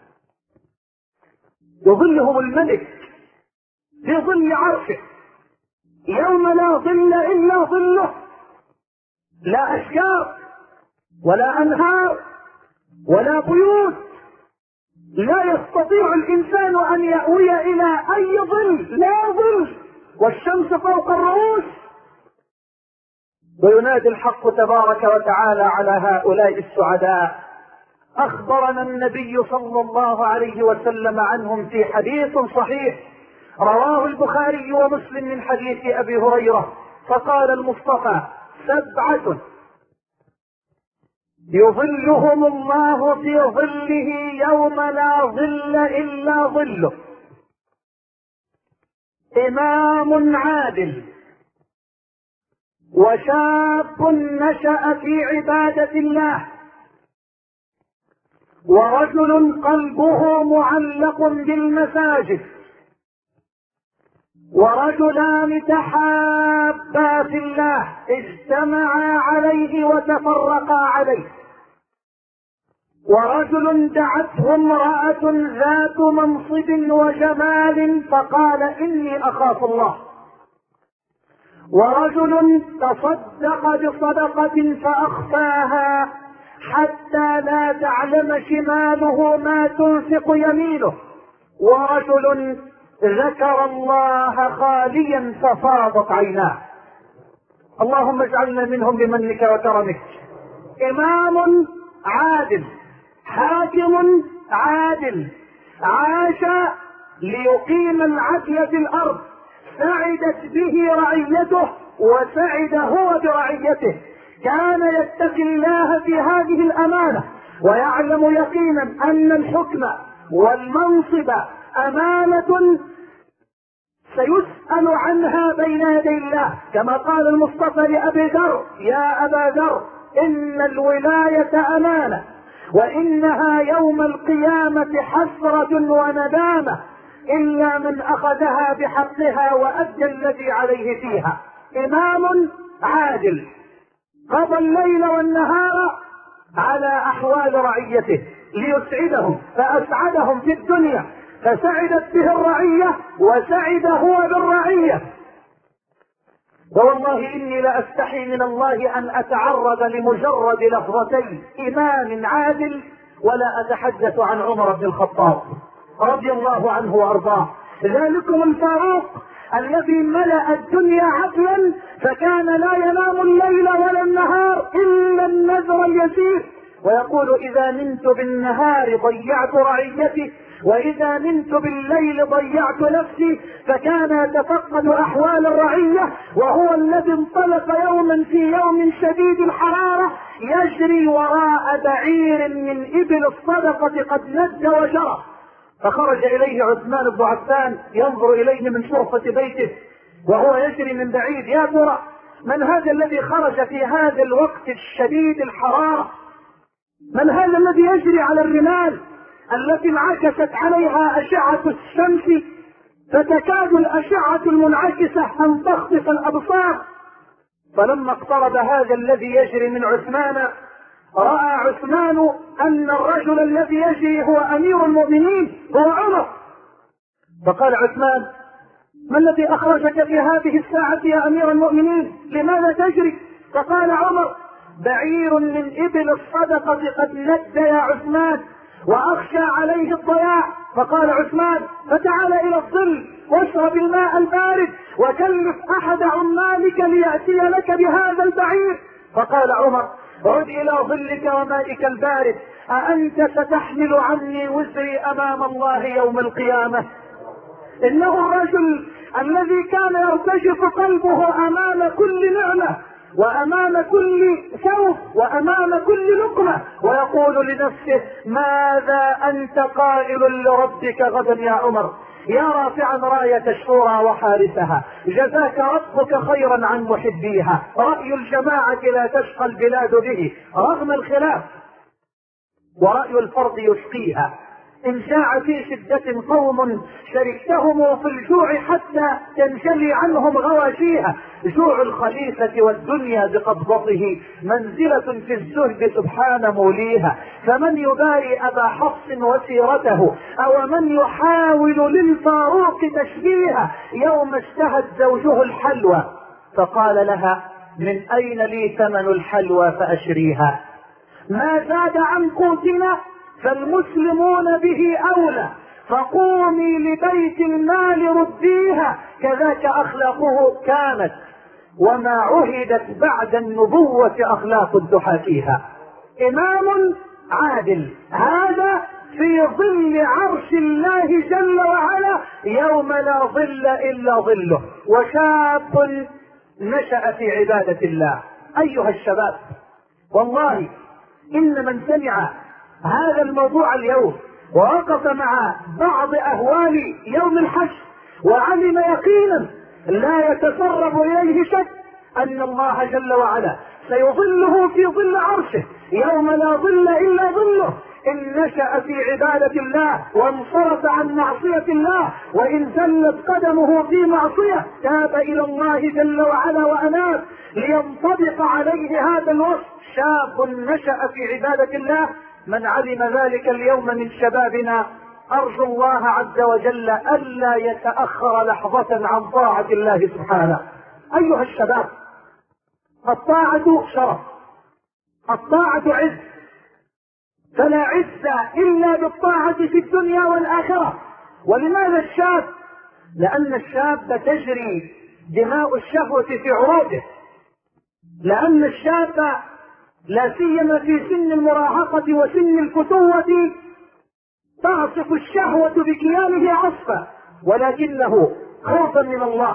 يظلهم الملك في ظل عرشه يوم لا ظل إلا ظله، لا أشجار ولا أنهار ولا بيوت، لا يستطيع الإنسان أن يأوي إلى أي ظل، لا ظل، والشمس فوق الرؤوس. وينادي الحق تبارك وتعالى على هؤلاء السعداء. أخبرنا النبي صلى الله عليه وسلم عنهم في حديث صحيح رواه البخاري ومسلم من حديث أبي هريرة، فقال المصطفى: 7 يظلهم الله في ظله يوم لا ظل إلا ظله: إمام عادل، وشاب نشأ في عبادة الله، ورجل قلبه معلق بالمساجد، ورجلان تحابا في الله اجتمعا عليه وتفرقا عليه، ورجل دعته امرأة ذات منصب وجمال فقال: إني أخاف الله، ورجل تصدق بصدقة فأخفاها حتى لا تعلم شماله ما تنفق يمينه، ورجل ذكر الله خاليا ففاضت عيناه. اللهم اجعلنا منهم بمنك وكرمك. إمام عادل، حاكم عادل، عاش ليقيم العدل في الأرض، سعدت به رعيته وسعد هو برعيته، كان يتقي الله في هذه الأمانة، ويعلم يقينا أن الحكم والمنصب أمانة سيسأل عنها بين يدي الله، كما قال المصطفى لأبي ذر: يا أبا ذر، إن الولاية أمانة، وإنها يوم القيامة حسرة وندامة، إلا من أخذها بحقها وأدى الذي عليه فيها. إمام عادل قضى الليل والنهار على أحوال رعيته ليسعدهم، فأسعدهم في الدنيا، فسعدت به الرعية وسعد هو بالرعية. ووالله إني لأستحي من الله أن أتعرض لمجرد لفظتين إمام عادل ولا أتحدث عن عمر بن الخطاب رضي الله عنه وأرضاه. ذلكم الفاروق الذي ملأ الدنيا عدلا فكان لا ينام الليل ولا النهار إلا النذر اليسير، ويقول إذا نمت بالنهار ضيعت رعيتي وإذا نمت بالليل ضيعت نفسي. فكان يتفقد أحوال الرعية، وهو الذي انطلق يوما في يوم شديد الحرارة يجري وراء بعير من إبل الصدقة قد ند وجرى، فخرج إليه عثمان بن عفان ينظر إليه من شرفة بيته وهو يجري من بعيد. يا ترى من هذا الذي خرج في هذا الوقت الشديد الحرارة؟ من هذا الذي يجري على الرمال التي انعكست عليها أشعة الشمس فتكاد الأشعة المنعكسة أن تخطف الأبصار؟ فلما اقترب هذا الذي يجري من عثمان رأى عثمان أن الرجل الذي يجري هو أمير المؤمنين، هو عمر. فقال عثمان: ما الذي أخرجك في هذه الساعة يا أمير المؤمنين؟ لماذا تجري؟ فقال عمر: بعير من إبل الصدقة قد ند يا عثمان وأخشى عليه الضياع. فقال عثمان: فتعال إلى الظل واشرب الماء البارد وكلف أحد عمالك ليأتي لك بهذا البعير. فقال عمر: عد إلى ظلك ومائك البارد، أأنت ستحمل عني وزري أمام الله يوم القيامة؟ إنه الرجل الذي كان يرتجف قلبه أمام كل نعمة وأمام كل ثوب وأمام كل لقمة، ويقول لنفسه: ماذا أنت قائل لربك غدا يا عمر؟ يا رافعا راية الشورى وحارسها، جزاك ربك خيرا عن محبيها، رأي الجماعة لا تشقى البلاد به رغم الخلاف، ورأي الفرد يشقيها. إن شاع في شدة قوم شركتهم في الجوع حتى تنجلي عنهم غواشيها، جوع الخليفة والدنيا بقبضته منزلة في الزهد سبحان موليها. فمن يباري أبا حفص وسيرته أو من يحاول للفاروق تشبيها يوم اشتهت زوجه الحلوى فقال لها: من أين لي ثمن الحلوى فأشريها؟ ما زاد عن قوتنا فالمسلمون به أولى، فقومي لبيت المال رديها. كذاك أخلاقه كانت وما عهدت بعد النبوة أخلاق تحاكيها. إمام عادل، هذا في ظل عرش الله جل وعلا يوم لا ظل إلا ظله. وشاب نشأ في عبادة الله. أيها الشباب، والله إن من سمع هذا الموضوع اليوم ووقف مع بعض أهوال يوم الحشر وعلم يقينا لا يتسرب إليه شك أن الله جل وعلا سيظله في ظل عرشه يوم لا ظل إلا ظله، إن نشأ في عبادة الله وانصرف عن معصية الله، وإن زلت قدمه في معصية تاب إلى الله جل وعلا وأناب لينطبق عليه هذا الوصف: شاب نشأ في عبادة الله. من علم ذلك اليوم من شبابنا أرجو الله عز وجل ألا يتأخر لحظة عن طاعة الله سبحانه. أيها الشباب، الطاعة شرف، الطاعة عز، فلا عز إلا بالطاعة في الدنيا والآخرة. ولماذا الشاب؟ لأن الشاب تجري دماء الشهوة في عروقه، لأن الشاب لا سيما في سن المراهقة وسن الفتوة تعصف الشهوة بكيانه عصفا، ولكنه خوفا من الله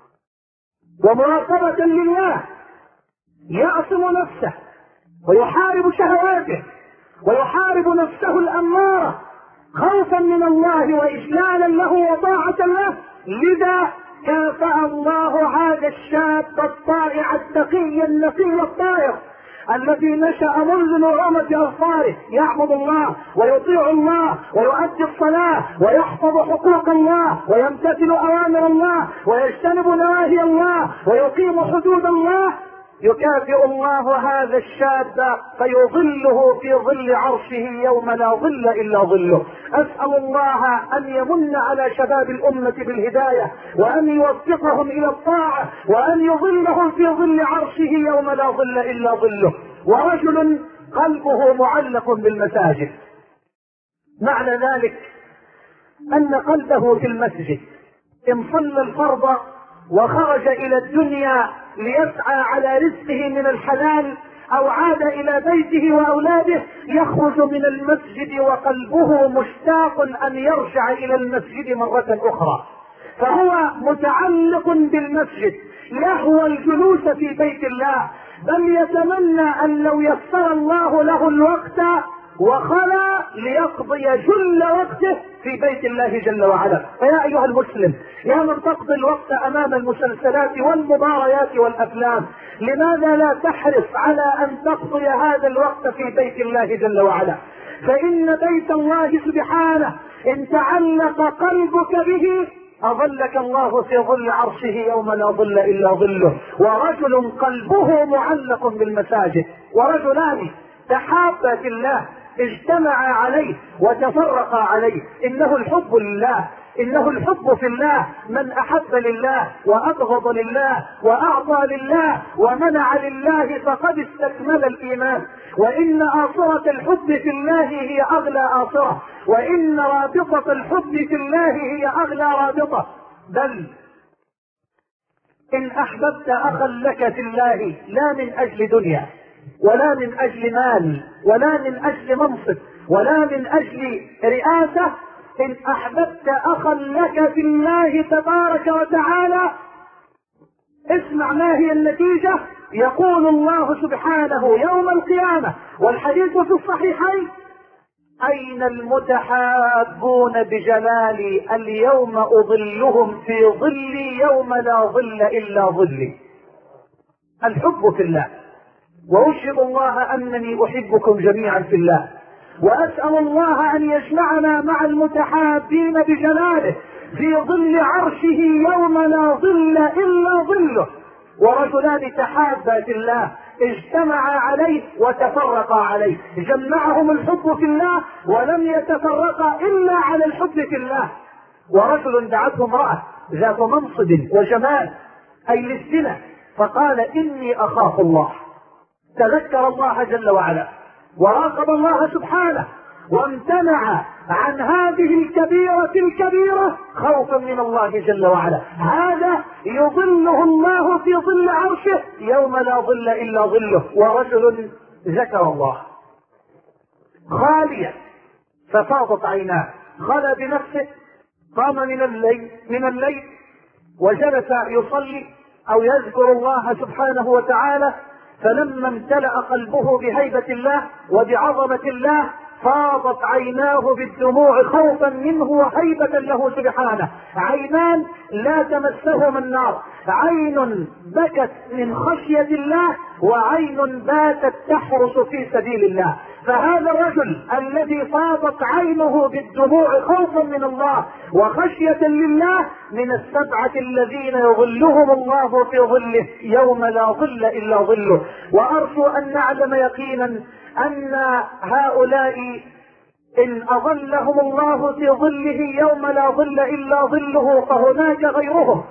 ومراقبة لله يعصم نفسه ويحارب شهواته ويحارب نفسه الأمارة خوفا من الله وإجلالا له وطاعة له. لذا كافأ الله هذا الشاب الطائع التقي النقي الطاهر الذي نشأ منذ نعومة أظفاره يعبد الله ويطيع الله ويؤدي الصلاة ويحفظ حقوق الله ويمتثل أوامر الله ويجتنب نواهي الله ويقيم حدود الله. يكافئ الله هذا الشاب فيظله في ظل عرشه يوم لا ظل الا ظله. اسال الله ان يمن على شباب الامه بالهدايه، وان يوفقهم الى الطاعه، وان يظلهم في ظل عرشه يوم لا ظل الا ظله. ورجل قلبه معلق بالمساجد، معنى ذلك ان قلبه في المسجد، ان صلى الفرض وخرج الى الدنيا ليسعى على رزقه من الحلال او عاد الى بيته واولاده، يخرج من المسجد وقلبه مشتاق ان يرجع الى المسجد مرة اخرى، فهو متعلق بالمسجد، يهوى الجلوس في بيت الله، بل يتمنى ان لو يسر الله له الوقت وخلى ليقضي جل وقته في بيت الله جل وعلا. فيا ايها المسلم، يا من تقضي الوقت امام المسلسلات والمباريات والافلام، لماذا لا تحرص على ان تقضي هذا الوقت في بيت الله جل وعلا؟ فان بيت الله سبحانه ان تعلق قلبك به اظلك الله في ظل عرشه يوم لا ظل الا ظله. ورجل قلبه معلق بالمساجد، ورجلان تحابا في الله اجتمعا عليه وتفرقا عليه. انه الحب لله، انه الحب في الله. من احب لله وابغض لله واعطى لله ومنع لله فقد استكمل الايمان. وان آصرة الحب في الله هي اغلى آصرة، وان رابطة الحب في الله هي اغلى رابطة. بل ان احببت اخا لك في الله لا من اجل دنيا ولا من اجل مال ولا من اجل منصب ولا من اجل رئاسة، ان احببت اخا لك في الله تبارك وتعالى، اسمع ما هي النتيجة. يقول الله سبحانه يوم القيامة، والحديث في الصحيحين: اين المتحابون بجلالي اليوم اظلهم في ظلي يوم لا ظل الا ظلي. الحب في الله، واشهد الله انني احبكم جميعا في الله، واسال الله ان يجمعنا مع المتحابين بجلاله في ظل عرشه يوم لا ظل الا ظله. ورجلان تحابا في الله اجتمعا عليه وتفرقا عليه، جمعهم الحب في الله ولم يتفرقا الا على الحب في الله. ورجل دعته امرأة ذات منصب وجمال اي للزنا، فقال اني اخاف الله، تذكر الله جل وعلا وراقب الله سبحانه وامتنع عن هذه الكبيرة الكبيرة خوفا من الله جل وعلا. هذا يظله الله في ظل عرشه يوم لا ظل الا ظله. ورجل ذكر الله خاليا ففاضت عيناه، خلى بنفسه، قام من الليل وجلس يصلي او يذكر الله سبحانه وتعالى، فلما امتلأ قلبه بهيبة الله وبعظمة الله فاضت عيناه بالدموع خوفا منه وهيبة له سبحانه. عينان لا تمسهما النار، عين بكت من خشية الله وعين باتت تحرس في سبيل الله. فهذا الرجل الذي فاضت عينه بالدموع خوفا من الله وخشية لله من السبعة الذين يظلهم الله في ظله يوم لا ظل الا ظله. وارجو ان نعلم يقينا ان هؤلاء ان اظلهم الله في ظله يوم لا ظل الا ظله فهناك غيرهم،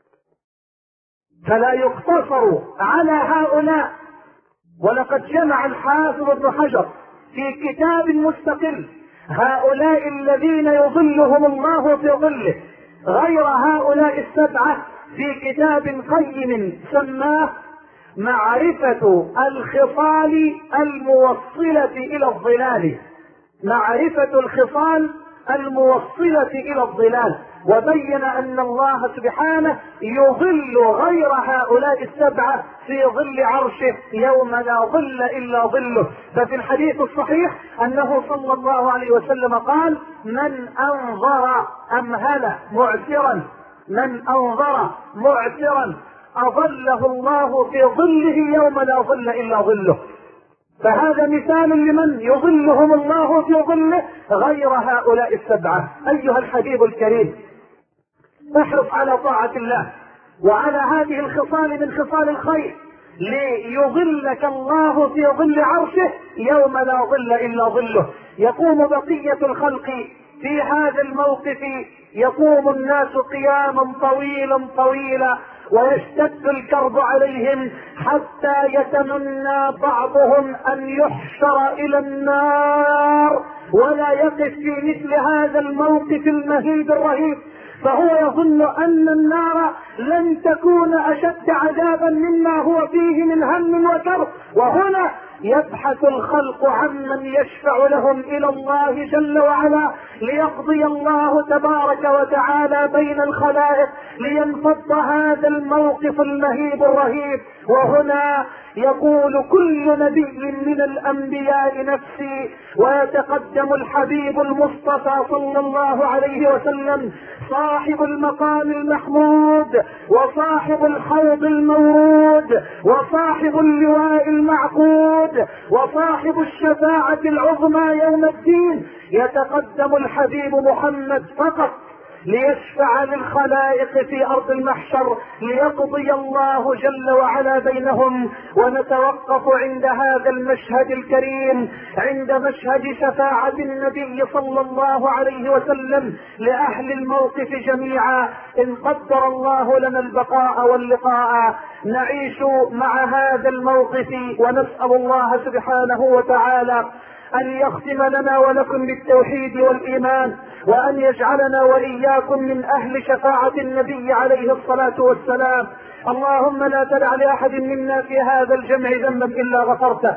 فلا يقتصر على هؤلاء. ولقد جمع الحافظ ابن حجر في كتاب مستقل هؤلاء الذين يظلهم الله في ظله غير هؤلاء السبعة في كتاب قيم سماه معرفة الخصال الموصلة الى الظلال. معرفة الخصال الموصلة الى الظلال، وبين ان الله سبحانه يظل غير هؤلاء السبعة في ظل عرشه يوم لا ظل الا ظله. ففي الحديث الصحيح انه صلى الله عليه وسلم قال: من انظر امهل معسرا، من انظر معسرا اظله الله في ظله يوم لا ظل الا ظله. فهذا مثال لمن يظلهم الله في ظله غير هؤلاء السبعة. ايها الحبيب الكريم، احرص على طاعة الله وعلى هذه الخصال من خصال الخير ليظلك الله في ظل عرشه يوم لا ظل إلا ظله. يقوم بقية الخلق في هذا الموقف، يقوم الناس قياما طويلا ويشتد الكرب عليهم حتى يتمنى بعضهم أن يحشر إلى النار ولا يقف في مثل هذا الموقف المهيب الرهيب، فهو يظن أن النار لن تكون أشد عذابا مما هو فيه من هم وكرب. وهنا يبحث الخلق عمن يشفع لهم إلى الله جل وعلا ليقضي الله تبارك وتعالى بين الخلائق لينفض هذا الموقف المهيب الرهيب. وهنا يقول كل نبي من الأنبياء نفسي، ويتقدم الحبيب المصطفى صلى الله عليه وسلم صاحب المقام المحمود وصاحب الحوض المورود وصاحب اللواء المعقود وصاحب الشفاعة العظمى يوم الدين. يتقدم الحبيب محمد فقط ليشفع للخلائق في أرض المحشر ليقضي الله جل وعلا بينهم. ونتوقف عند هذا المشهد الكريم، عند مشهد شفاعة النبي صلى الله عليه وسلم لأهل الموقف جميعا. إن قدر الله لنا البقاء واللقاء نعيش مع هذا الموقف، ونسأل الله سبحانه وتعالى أن يختم لنا ولكم بالتوحيد والإيمان، وأن يجعلنا وإياكم من أهل شفاعة النبي عليه الصلاة والسلام. اللهم لا تدع لأحد منا في هذا الجمع ذنبا إلا غفرته،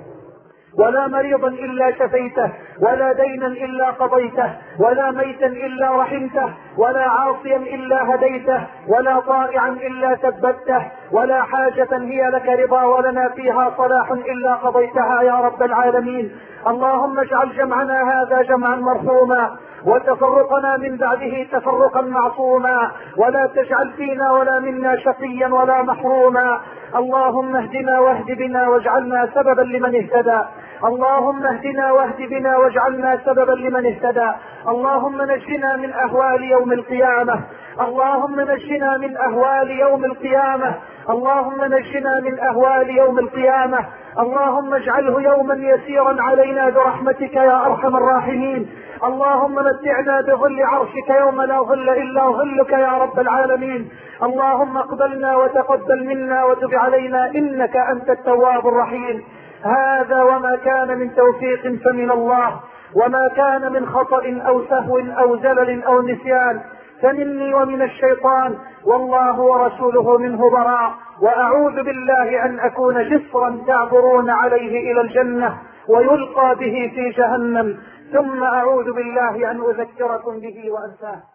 ولا مريضا إلا شفيته، ولا دينا إلا قضيته، ولا ميتا إلا رحمته، ولا عاصيا إلا هديته، ولا طائعا إلا ثبته، ولا حاجة هي لك رضا ولنا فيها صلاح إلا قضيتها يا رب العالمين. اللهم اجعل جمعنا هذا جمعا مرحوما، وتفرقنا من بعده تفرقا معصوما، ولا تجعل فينا ولا منا شقيا ولا محروما. اللهم اهدنا واهد بنا واجعلنا سببا لمن اهتدى. اللهم اهدنا واهد بنا واجعلنا سببا لمن اهتدى. اللهم نجنا من أهوال يوم القيامة. اللهم نجنا من أهوال يوم القيامة. اللهم نجنا من أهوال يوم القيامة. اللهم اجعله يوما يسيرا علينا برحمتك يا أرحم الراحمين. اللهم متعنا بظل عرشك يوم لا ظل إلا ظلك يا رب العالمين. اللهم اقبلنا وتقبل منا وتب علينا إنك أنت التواب الرحيم. هذا وما كان من توفيق فمن الله، وما كان من خطأ أو سهو أو زلل أو نسيان فمني ومن الشيطان، والله ورسوله منه براء. وأعوذ بالله أن أكون جسرا تعبرون عليه إلى الجنة ويلقى به في جهنم، ثم أعوذ بالله أن أذكركم به وأنساه.